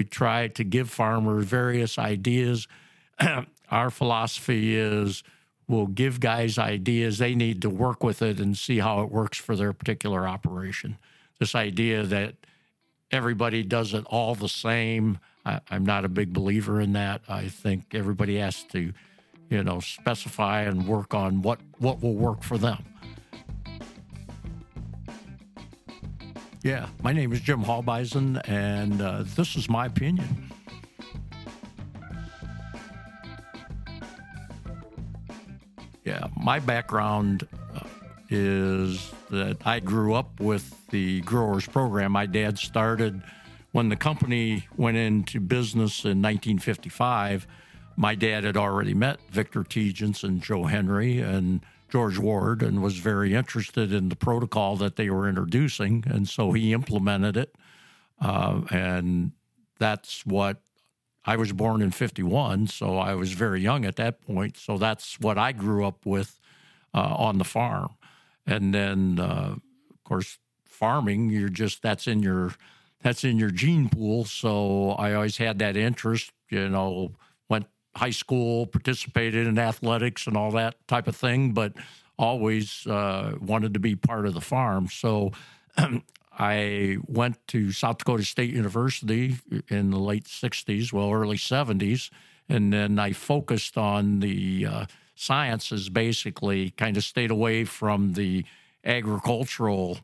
try to give farmers various ideas. Our philosophy is we'll give guys ideas. They need to work with it and see how it works for their particular operation. This idea that everybody does it all the same, I'm not a big believer in that. I think everybody has to, specify and work on what will work for them. Yeah, my name is Jim Halbeisen, and this is my opinion. Yeah, my background is that I grew up with the Growers Program. My dad started when the company went into business in 1955. My dad had already met Victor Tegens and Joe Henry and George Ward and was very interested in the protocol that they were introducing, and so he implemented it. And that's what I was born in 51, so I was very young at that point. So that's what I grew up with on the farm. And then, of course, farming, that's in your gene pool. So I always had that interest, went high school, participated in athletics and all that type of thing, but always wanted to be part of the farm. So I went to South Dakota State University in the late 60s, early 70s, and then I focused on the sciences, basically, kind of stayed away from the agricultural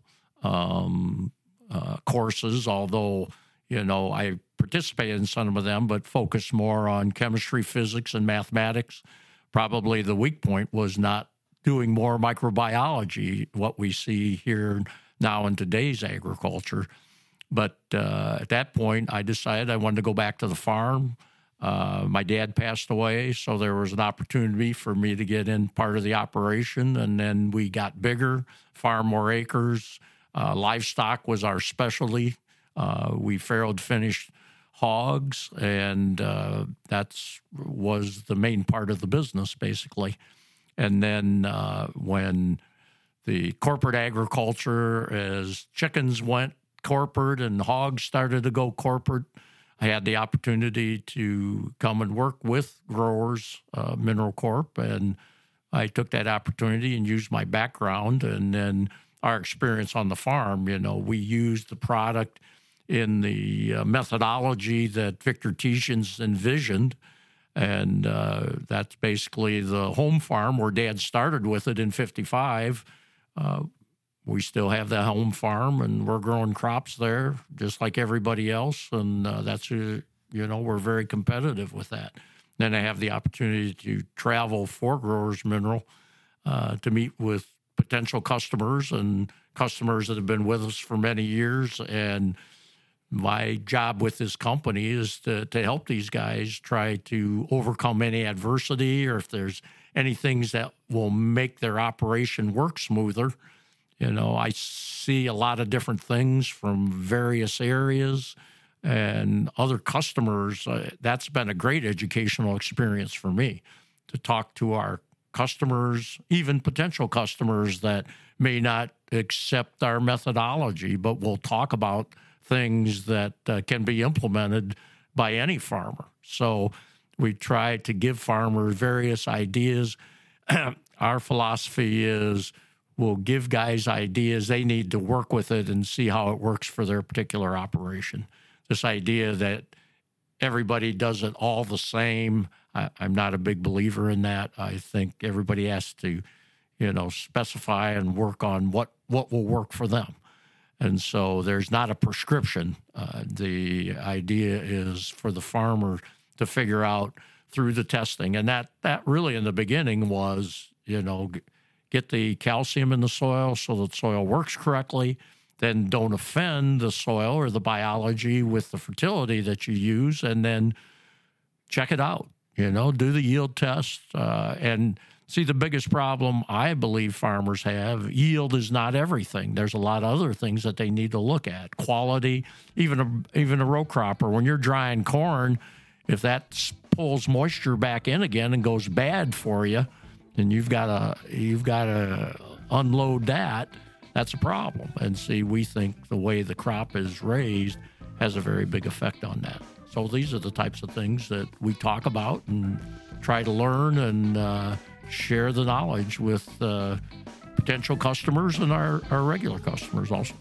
courses, although, I participated in some of them, but focused more on chemistry, physics, and mathematics. Probably the weak point was not doing more microbiology, what we see here now in today's agriculture. But at that point, I decided I wanted to go back to the farm. My dad passed away, so there was an opportunity for me to get in part of the operation, and then we got bigger, farm more acres. Livestock was our specialty. We farrowed finished hogs, and that was the main part of the business, basically. And then when the corporate agriculture, as chickens went corporate and hogs started to go corporate, I had the opportunity to come and work with Growers Mineral Corp, and I took that opportunity and used my background and then our experience on the farm. We used the product in the methodology that Victor Tegens envisioned, and that's basically the home farm where Dad started with it in 55. We still have that home farm, and we're growing crops there just like everybody else, and that's, we're very competitive with that. Then I have the opportunity to travel for Growers Mineral to meet with potential customers and customers that have been with us for many years, and my job with this company is to help these guys try to overcome any adversity, or if there's any things that will make their operation work smoother. I see a lot of different things from various areas and other customers. That's been a great educational experience for me to talk to our customers, even potential customers that may not accept our methodology, but we'll talk about things that can be implemented by any farmer. So we try to give farmers various ideas. Our philosophy is we'll give guys ideas. They need to work with it and see how it works for their particular operation. This idea that everybody does it all the same, I'm not a big believer in that. I think everybody has to, specify and work on what will work for them. And so there's not a prescription. The idea is for the farmer to figure out through the testing. And that really in the beginning was, get the calcium in the soil so that soil works correctly, then don't offend the soil or the biology with the fertility that you use, and then check it out, do the yield test. And see, the biggest problem I believe farmers have, yield is not everything. There's a lot of other things that they need to look at. Quality, even a row cropper. When you're drying corn, if that pulls moisture back in again and goes bad for you, and you've got to unload that, that's a problem. And see, we think the way the crop is raised has a very big effect on that. So these are the types of things that we talk about and try to learn and share the knowledge with potential customers and our regular customers also.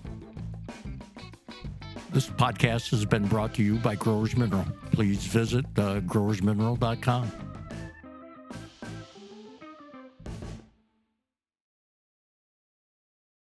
This podcast has been brought to you by Growers Mineral. Please visit growersmineral.com.